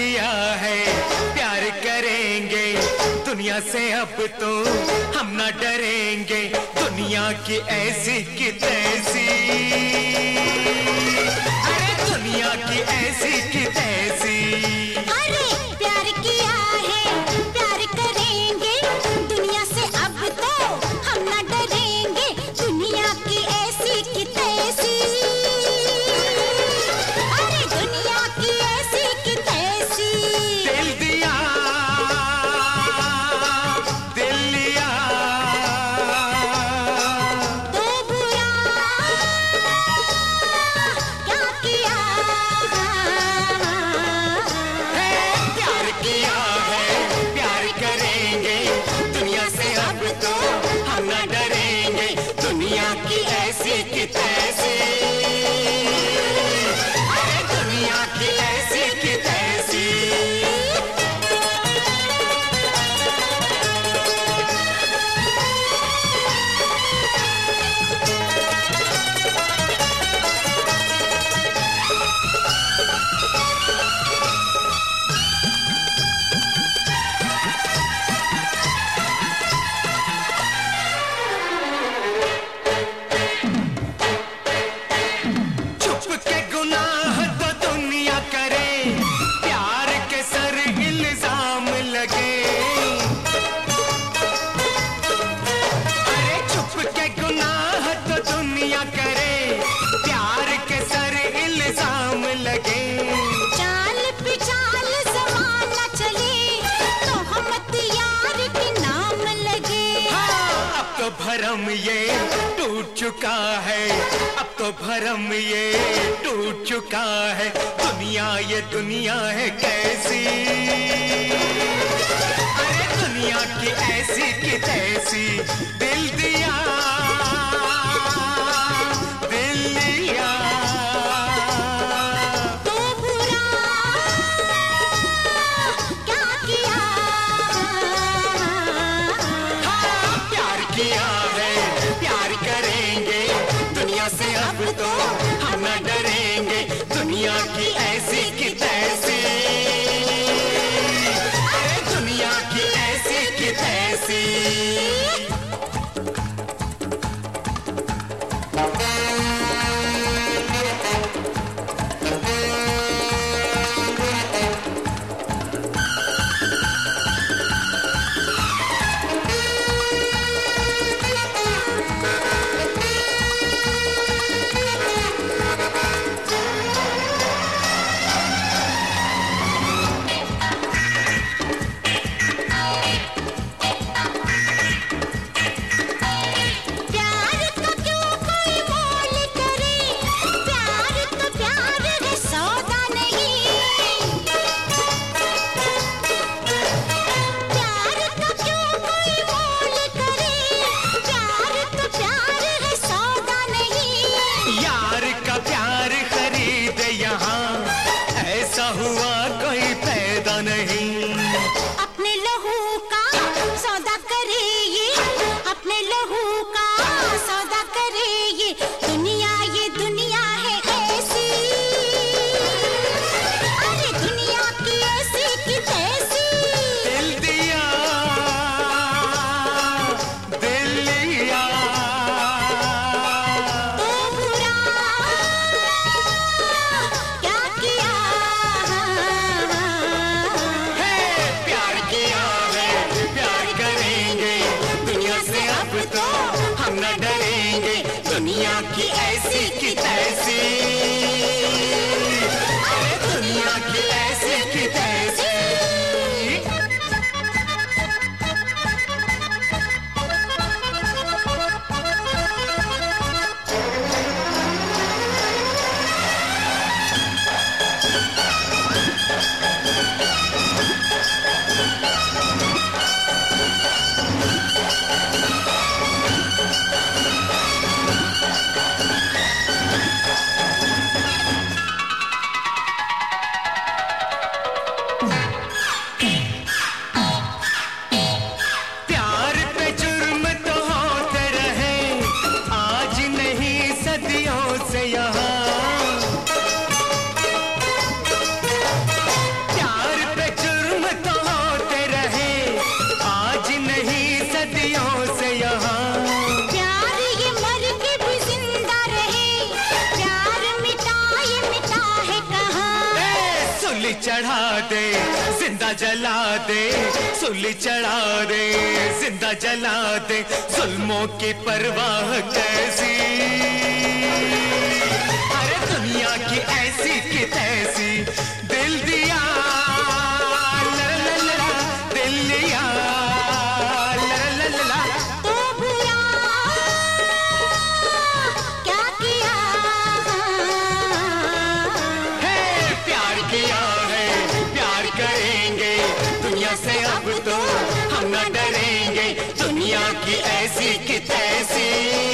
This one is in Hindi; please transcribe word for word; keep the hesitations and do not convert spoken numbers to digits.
लिया है, प्यार करेंगे दुनिया से अब तो हम ना डरेंगे, दुनिया की ऐसी की तैसी, अरे दुनिया की ऐसी की तैसी। अरे प्यार किया है, प्यार करेंगे दुनिया से अब तो हम ना डरेंगे, दुनिया की ऐसी की तैसी, अरे दुनिया की ऐसी की तैसी। दिल दिया दिल लिया तो बुरा क्या किया है, प्यार किया है, प्यार करेंगे दुनिया से अब तो हम ना डरेंगे, दुनिया की ऐसी की तैसी, अरे दुनिया की ऐसी की तैसी। छुप के गुनाह तो दुनिया करे, प्यार के सर इल्जाम लगे, अरे छुप के गुनाह तो दुनिया करे, प्यार के सर इल्जाम लगे। चाल पे चाल ज़माना चले तो हम यार के नाम लगे। हाँ, अब तो भरम ये टूट चुका है, अब तो भरम ये टूट चुका है, दुनिया ये दुनिया है कैसी, अरे दुनिया की ऐसी की तैसी। दिल दिया दिल लिया तो बुरा क्या किया हाँ, प्यार किया है, प्यार करेंगे दुनिया से अब तो हम न डरेंगे, दुनिया की ऐसी की तैसी, अरे दुनिया की ऐसी की तैसी। प्यार का क्यों कोई मोल करे, प्यार तो प्यार है सौदा नहीं। प्यार का क्यों कोई मोल करे, प्यार तो प्यार है सौदा नहीं। यार का प्यार खरीद यहाँ ऐसा हुआ कोई पैदा नहीं, अपने लहू का सौदा करे ये, अपने लहू का सौदा करे ये, दुनिया ये दुनिया है ऐसी, अरे दुनिया की ऐसी की तैसी। दिल दिया दिल लिया तो बुरा क्या किया है, प्यार किया है, प्यार करेंगे दुनिया से अब तो हम न डरेंगे, दुनिया की ऐसी की तैसी, अरे दुनिया की ऐसी की तैसी। चढ़ा दे, जिंदा जला दे, सूली चढ़ा दे, जिंदा जला दे, जुल्मों की परवाह कैसी, अरे दुनिया की ऐसी की तैसी, दिल दिया ला ला ला ला, दिल लिया ला ला ला ला, तो बुरा क्या किया, हे प्यार किया है, प्यार करेंगे, दुनिया से अब तो हम न डरेंगे, दुनिया की ऐसी की तैसी।